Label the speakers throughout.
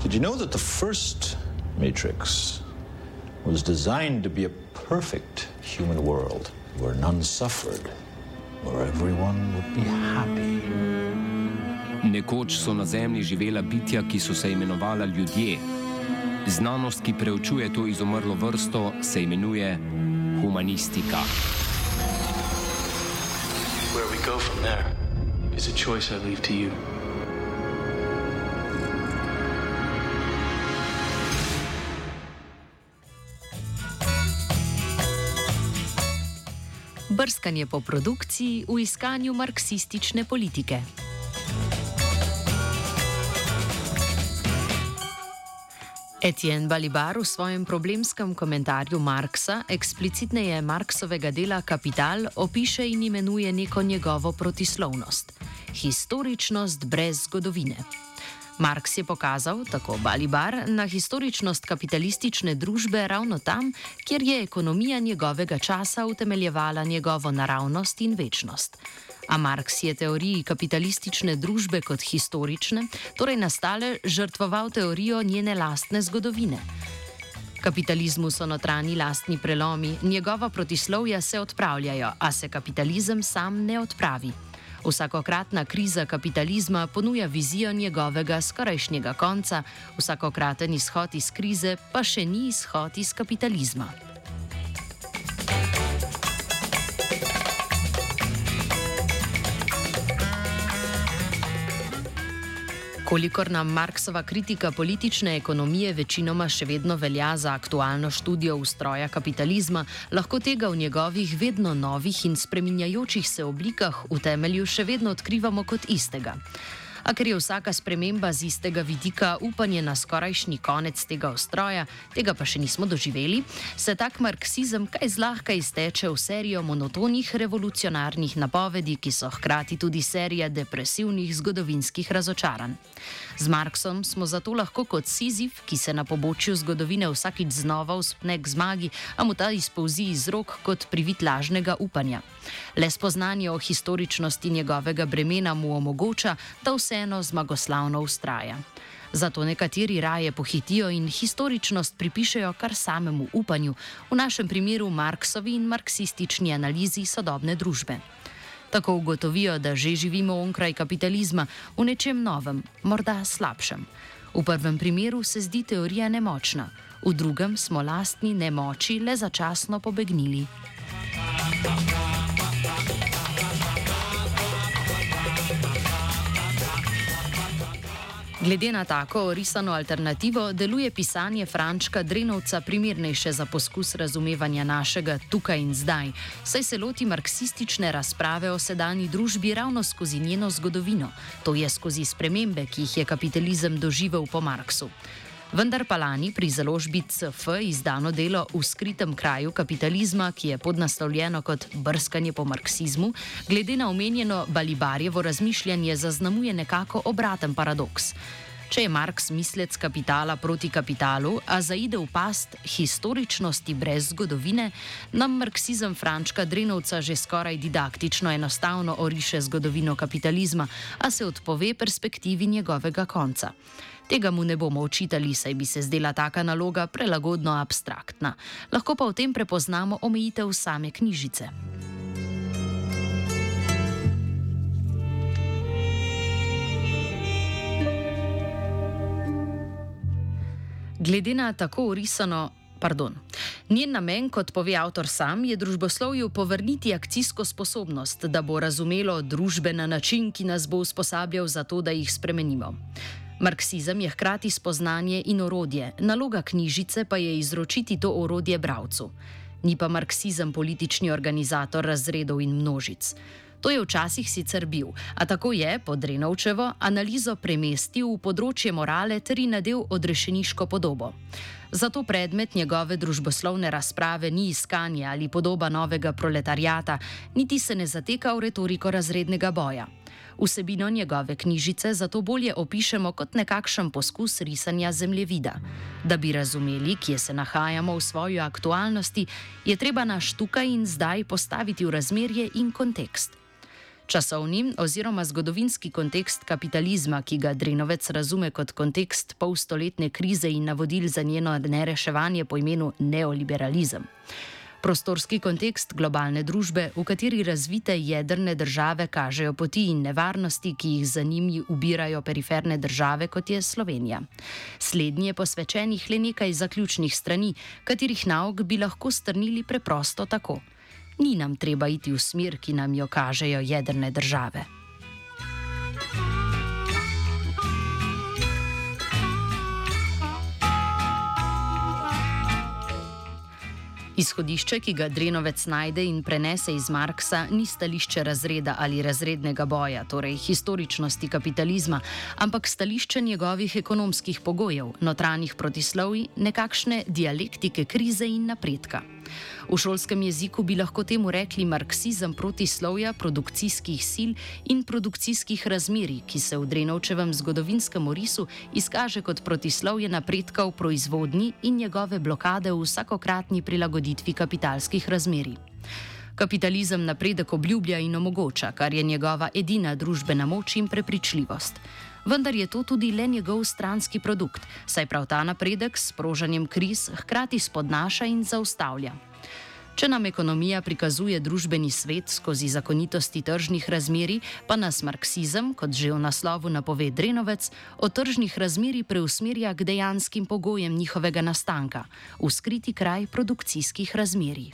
Speaker 1: Did you know that the first Matrix was designed to be a perfect human world where none suffered, where everyone would be happy?
Speaker 2: Nekoč so na Zemlji živela bitja, ki so se imenovala ljudje. Znanost, ki preučuje to izumrlo vrsto, se imenuje humanistika.
Speaker 3: Where we go from there is a choice I leave to you.
Speaker 4: Brskanje po produkciji v iskanju marksistične politike. Etienne Balibar v svojem problemskem komentarju Marxa, eksplicitneje Marxovega dela Kapital, opiše in imenuje neko njegovo protislovnost – historičnost brez zgodovine. Marx je pokazal, tako Balibar, na historičnost kapitalistične družbe ravno tam, kjer je ekonomija njegovega časa utemeljevala njegovo naravnost in večnost. A Marx je teoriji kapitalistične družbe kot historične, torej nastale, žrtvoval teorijo njene lastne zgodovine. Kapitalizmu so notranji lastni prelomi, njegova protislovja se odpravljajo, a se kapitalizem sam ne odpravi. Vsakokratna kriza kapitalizma ponuja vizijo njegovega skorajšnjega konca, vsakokraten izhod iz krize pa še ni izhod iz kapitalizma. Kolikor nam Marxova kritika politične ekonomije večinoma še vedno velja za aktualno študijo ustroja kapitalizma, lahko tega v njegovih vedno novih in spreminjajočih se oblikah v temelju še vedno odkrivamo kot istega. A ker je vsaka sprememba z istega vidika upanje na skorajšnji konec tega ustroja, tega pa še nismo doživeli, se tak marksizem kaj zlahka izteče v serijo monotonih revolucionarnih napovedi, ki so hkrati tudi serija depresivnih zgodovinskih razočaranj. Z Marxom smo zato lahko kot Sizif, ki se na pobočju zgodovine vsakič znova vzpne k zmagi, a mu ta izpolzi iz rok kot privit lažnega upanja. Le spoznanje o historičnosti njegovega bremena mu omogoča, da vseeno zmagoslavno vztraja. Zato nekateri raje pohitijo in historičnost pripišejo kar samemu upanju, v našem primeru Marxovi in marksistični analizi sodobne družbe. Tako ugotovijo, da že živimo onkraj kapitalizma, v nečem novem, morda slabšem. V prvem primeru se zdi teorija nemočna, v drugem smo lastni nemoči le začasno pobegnili. Glede na tako orisano alternativo deluje pisanje Frančka Drenovca primernejše za poskus razumevanja našega tukaj in zdaj, saj se loti marksistične razprave o sedanji družbi ravno skozi njeno zgodovino, to je skozi spremembe, ki jih je kapitalizem doživel po Marxu. Vendar pa lani pri založbi CF izdano delo V skritem kraju kapitalizma, ki je podnaslovljeno kot Brskanje po marksizmu, glede na omenjeno Balibarjevo razmišljanje zaznamuje nekako obraten paradoks. Če je Marx mislec kapitala proti kapitalu, a zaide v past historičnosti brez zgodovine, nam marksizem Frančka Drenovca že skoraj didaktično enostavno oriše zgodovino kapitalizma, a se odpove perspektivi njegovega konca. Tega mu ne bomo očitali, saj bi se zdela taka naloga prelagodno abstraktna. Lahko pa v tem prepoznamo omejitev same knjižice. Glede na tako orisano, njen namen, kot pove avtor sam, je družboslovju povrniti akcijsko sposobnost, da bo razumelo družbe na način, ki nas bo usposabljal za to, da jih spremenimo. Marksizem je hkrati spoznanje in orodje, naloga knjižice pa je izročiti to orodje bralcu. Ni pa marksizem politični organizator razredov in množic. To je včasih sicer bil, a tako je, po Drenovčevo, analizo premestil v področje morale ter ji nadel odrešeniško podobo. Zato predmet njegove družboslovne razprave ni iskanje ali podoba novega proletariata, niti se ne zateka v retoriko razrednega boja. Vsebino njegove knjižice zato bolje opišemo kot nekakšen poskus risanja zemljevida. Da bi razumeli, kje se nahajamo v svoji aktualnosti, je treba naš tukaj in zdaj postaviti v razmerje in kontekst. Časovni oziroma zgodovinski kontekst kapitalizma, ki ga Drenovec razume kot kontekst polstoletne krize in navodil za njeno nereševanje po imenu neoliberalizem. Prostorski kontekst globalne družbe, v kateri razvite jedrne države kažejo poti in nevarnosti, ki jih za njimi ubirajo periferne države, kot je Slovenija. Slednji je posvečenih le nekaj zaključnih strani, katerih nauk bi lahko strnili preprosto tako. Ni nam treba iti v smer, ki nam jo kažejo jedrne države. Izhodišče, ki ga Drenovec najde in prenese iz Marksa, ni stališče razreda ali razrednega boja, torej historičnosti kapitalizma, ampak stališče njegovih ekonomskih pogojev, notranjih protislovij, nekakšne dialektike krize in napredka. V šolskem jeziku bi lahko temu rekli marksizem protislovja produkcijskih sil in produkcijskih razmerij, ki se v Drenovčevem zgodovinskem orisu izkaže kot protislovje napredka v proizvodnji in njegove blokade v vsakokratni prilagoditvi kapitalskih razmerij. Kapitalizem napredek obljublja in omogoča, kar je njegova edina družbena moč in prepričljivost. Vendar je to tudi le njegov stranski produkt, saj prav ta napredek s sprožanjem kriz hkrati spodnaša in zaustavlja. Če nam ekonomija prikazuje družbeni svet skozi zakonitosti tržnih razmerij, pa nas marksizem, kot že v naslovu napove Drenovec, od tržnih razmerij preusmerja k dejanskim pogojem njihovega nastanka, v skriti kraj produkcijskih razmerij.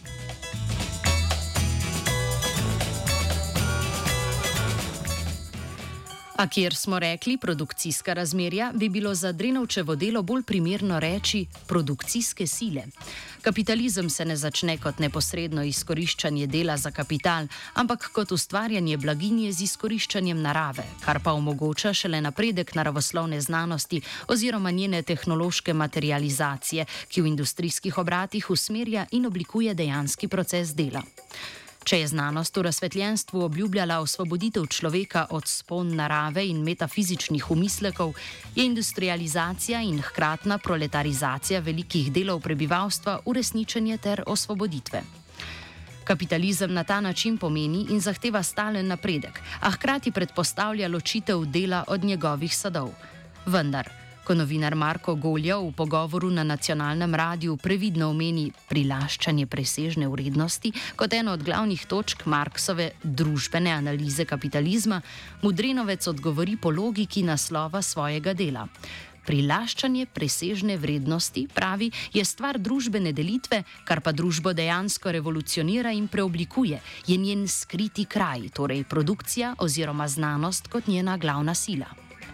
Speaker 4: A kjer smo rekli produkcijska razmerja, bi bilo za Drenovčevo delo bolj primerno reči produkcijske sile. Kapitalizem se ne začne kot neposredno izkoriščanje dela za kapital, ampak kot ustvarjanje blaginje z izkoriščanjem narave, kar pa omogoča šele napredek naravoslovne znanosti oziroma njene tehnološke materializacije, ki v industrijskih obratih usmerja in oblikuje dejanski proces dela. Če je znanost v razsvetljenstvu obljubljala osvoboditev človeka od spon narave in metafizičnih umislekov, je industrializacija in hkratna proletarizacija velikih delov prebivalstva uresničenje ter osvoboditve. Kapitalizem na ta način pomeni in zahteva stalen napredek, a hkrati predpostavlja ločitev dela od njegovih sadov. Vendar, ko novinar Marko Golja v pogovoru na nacionalnem radiju previdno omeni prilaščanje presežne vrednosti kot eno od glavnih točk Marksove družbene analize kapitalizma, mu Drenovec odgovori po logiki naslova svojega dela. Prilaščanje presežne vrednosti, pravi, je stvar družbene delitve, kar pa družbo dejansko revolucionira in preoblikuje, je njen skriti kraj, torej produkcija oziroma znanost kot njena glavna sila.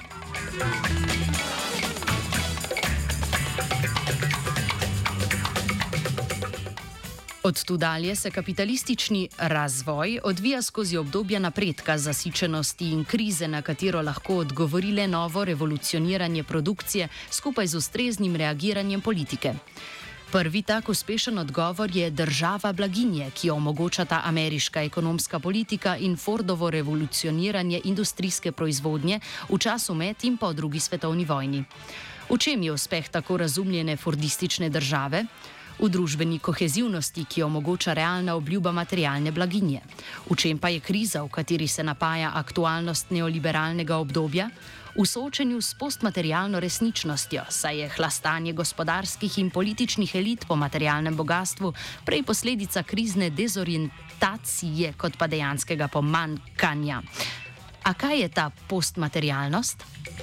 Speaker 4: Od tu dalje se kapitalistični razvoj odvija skozi obdobja napredka, zasičenosti in krize, na katero lahko odgovori le novo revolucioniranje produkcije skupaj z ustreznim reagiranjem politike. Prvi tak uspešen odgovor je država blaginje, ki jo omogočata ameriška ekonomska politika in Fordovo revolucioniranje industrijske proizvodnje v času med in po drugi svetovni vojni. V čem je uspeh tako razumljene fordistične države? V družbeni kohezivnosti, ki omogoča realna obljuba materialne blaginje. V čem pa je kriza, v kateri se napaja aktualnost neoliberalnega obdobja? V soočenju s postmaterialno resničnostjo, saj je hlastanje gospodarskih in političnih elit po materialnem bogastvu prej posledica krizne dezorientacije kot pa dejanskega pomanjkanja. A kaj je ta postmaterialnost?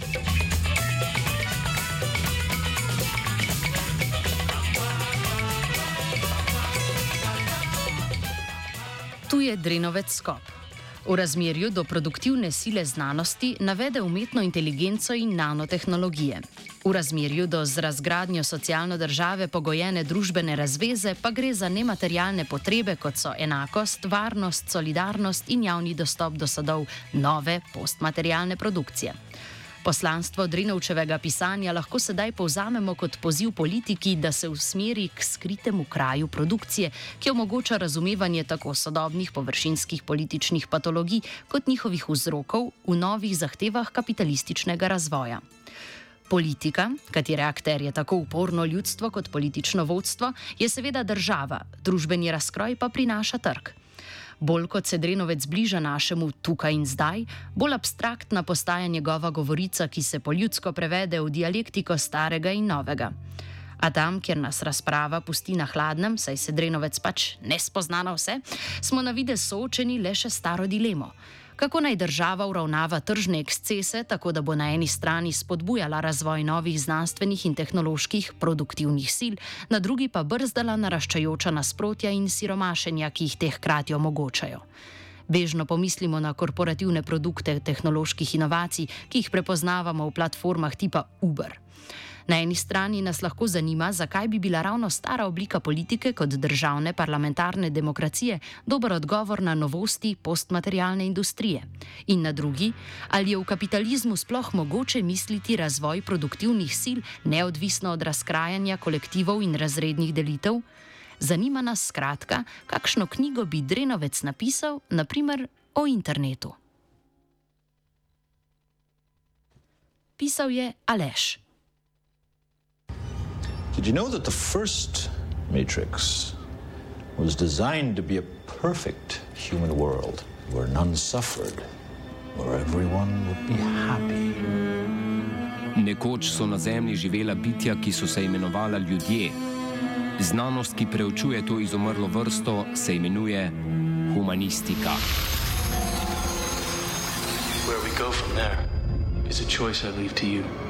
Speaker 4: Tu je Drenovec skop. V razmerju do produktivne sile znanosti navede umetno inteligenco in nanotehnologije. V razmerju do z razgradnjo socialno države pogojene družbene razveze pa gre za nematerialne potrebe, kot so enakost, varnost, solidarnost in javni dostop do sadov nove postmaterialne produkcije. Poslanstvo Drenovčevega pisanja lahko sedaj povzamemo kot poziv politiki, da se usmeri k skritemu kraju produkcije, ki omogoča razumevanje tako sodobnih površinskih političnih patologij kot njihovih vzrokov v novih zahtevah kapitalističnega razvoja. Politika, katere akter je tako uporno ljudstvo kot politično vodstvo, je seveda država, družbeni razkroj pa prinaša trg. Bolj kot se Drenovec bliža našemu tukaj in zdaj, bolj abstraktna postaja njegova govorica, ki se po ljudsko prevede v dialektiko starega in novega. A tam, kjer nas razprava pusti na hladnem, saj se Drenovec pač ne spozna na vse, smo na videz soočeni le še staro dilemo. Kako naj država uravnava tržne ekscese, tako da bo na eni strani spodbujala razvoj novih znanstvenih in tehnoloških produktivnih sil, na drugi pa brzdala naraščajoča nasprotja in siromašenja, ki jih te hkrati omogočajo. Bežno pomislimo na korporativne produkte tehnoloških inovacij, ki jih prepoznavamo v platformah tipa Uber. Na eni strani nas lahko zanima, zakaj bi bila ravno stara oblika politike kot državne parlamentarne demokracije dober odgovor na novosti postmaterialne industrije. In na drugi, ali je v kapitalizmu sploh mogoče misliti razvoj produktivnih sil neodvisno od razkrajanja kolektivov in razrednih delitev? Zanima nas skratka, kakšno knjigo bi Drenovec napisal, na primer o internetu. Pisal je Aleš.
Speaker 1: Did you know that the first Matrix was designed to be a perfect human world where none suffered, where everyone would be happy?
Speaker 2: Nekoč so na Zemlji živela bitja, ki so se imenovala ljudje. Znanost, ki preučuje to izumrlo vrsto, se imenuje humanistika.
Speaker 3: Where we go from there is a choice I leave to you.